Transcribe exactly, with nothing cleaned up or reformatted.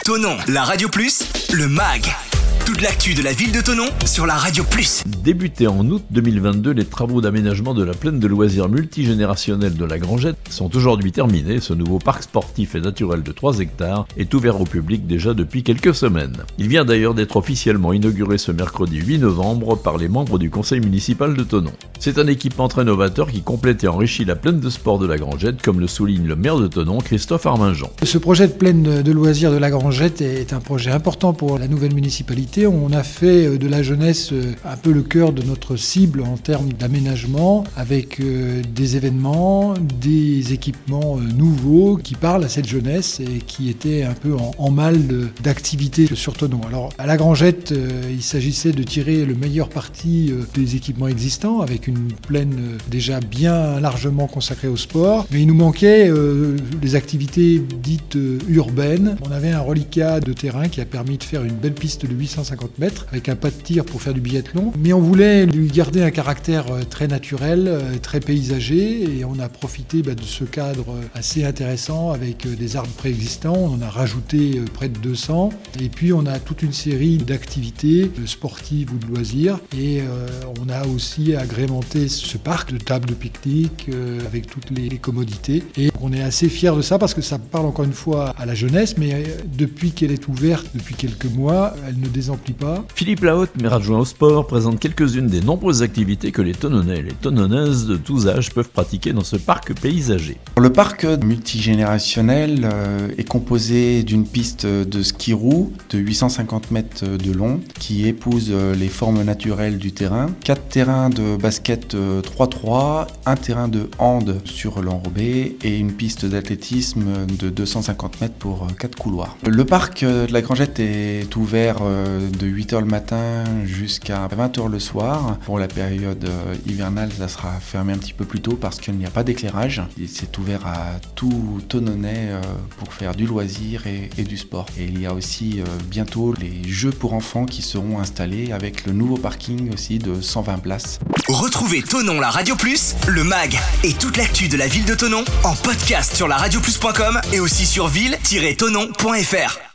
Thonon, la Radio Plus, le M A G. Toute l'actu de la ville de Thonon sur la Radio Plus. Débutés en août deux mille vingt-deux, les travaux d'aménagement de la plaine de loisirs multigénérationnelle de la Grangette sont aujourd'hui terminés. Ce nouveau parc sportif et naturel de trois hectares est ouvert au public déjà depuis quelques semaines. Il vient d'ailleurs d'être officiellement inauguré ce mercredi huit novembre par les membres du conseil municipal de Thonon. C'est un équipement très novateur qui complète et enrichit la plaine de sport de la Grangette, comme le souligne le maire de Thonon, Christophe Arminjon. Ce projet de plaine de loisirs de la Grangette est un projet important pour la nouvelle municipalité. On a fait de la jeunesse un peu le cœur de notre cible en termes d'aménagement, avec des événements, des équipements nouveaux qui parlent à cette jeunesse et qui étaient un peu en, en mal d'activité sur Thonon. Alors à la Grangette, il s'agissait de tirer le meilleur parti des équipements existants, avec une plaine déjà bien largement consacrée au sport, mais il nous manquait euh, des activités dites urbaines. On avait un reliquat de terrain qui a permis de faire une belle piste de huit cent cinquante mètres avec un pas de tir pour faire du biathlon, mais on voulait lui garder un caractère très naturel, très paysager, et on a profité bah, de ce cadre assez intéressant avec des arbres préexistants. On en a rajouté près de deux cents, et puis on a toute une série d'activités sportives ou de loisirs, et euh, on a aussi agrémenté ce parc de tables de pique-nique euh, avec toutes les, les commodités, et on est assez fiers de ça parce que ça parle encore une fois à la jeunesse, mais euh, depuis qu'elle est ouverte, depuis quelques mois, elle ne désemplit pas. Philippe Lahaute, maire adjoint au sport, présente quelques-unes des nombreuses activités que les Thononnais et les Thononnaises de tous âges peuvent pratiquer dans ce parc paysager. Le parc multigénérationnel euh, est composé d'une piste de ski roue de huit cent cinquante mètres de long qui épouse euh, les formes naturelles du terrain, quatre terrains de basket euh, trois trois, un terrain de hand sur l'enrobé et une piste d'athlétisme de deux cent cinquante mètres pour euh, quatre couloirs. Le parc euh, de la Grangette est ouvert euh, de huit heures le matin jusqu'à vingt heures le soir. Pour la période euh, hivernale, ça sera fermé un petit peu plus tôt parce qu'il n'y a pas d'éclairage. Et c'est ouvert à tout Thononnais euh, pour faire du loisir et, et du sport. Et il y a aussi euh, bientôt les jeux pour enfants qui seront installés avec le nouveau parking aussi de cent vingt places. Retrouvez Thonon, la Radio Plus, le M A G et toute l'actu de la ville de Thonon en podcast sur la radio plus point com et aussi sur ville tiret thonon point f r.